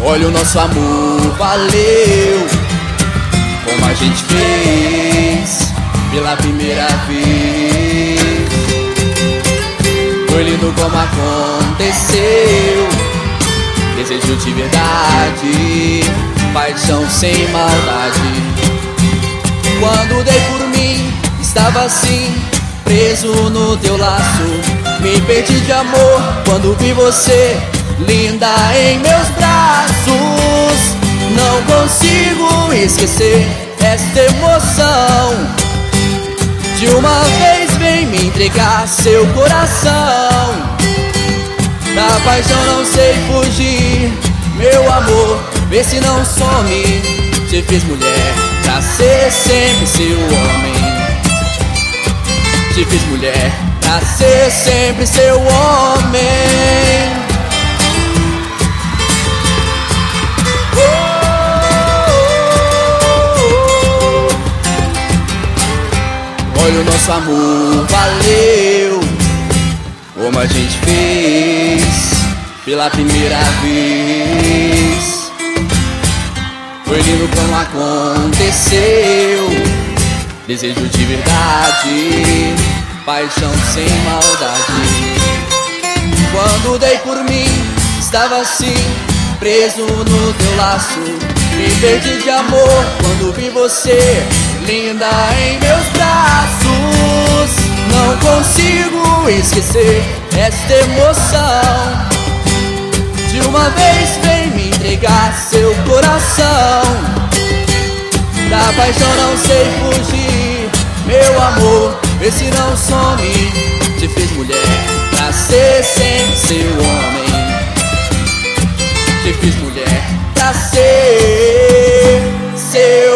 Olha o nosso amor, valeu, como a gente fez pela primeira vez. Foi lindo como aconteceu, desejo de verdade, paixão sem maldade. Quando dei por mim, estava assim, preso no teu laço. Me perdi de amor quando vi você, linda em meus braços. Não consigo esquecer esta emoção. De uma vez vem me entregar seu coração. Da paixão não sei fugir, meu amor, vê se não some. Te fiz mulher pra ser sempre seu homem. Te fiz mulher pra ser sempre seu homem. Olha o nosso amor, valeu, como a gente fez pela primeira vez. Foi lindo como aconteceu, desejo de verdade, paixão sem maldade. Quando dei por mim, estava assim, preso no teu laço. Me perdi de amor quando vi você, linda em meus braços. Não consigo esquecer esta emoção. De uma vez vem me entregar seu coração. Da paixão não sei fugir, meu amor, vê se não some. Te fiz mulher pra ser sempre seu homem. Te fiz mulher pra ser seu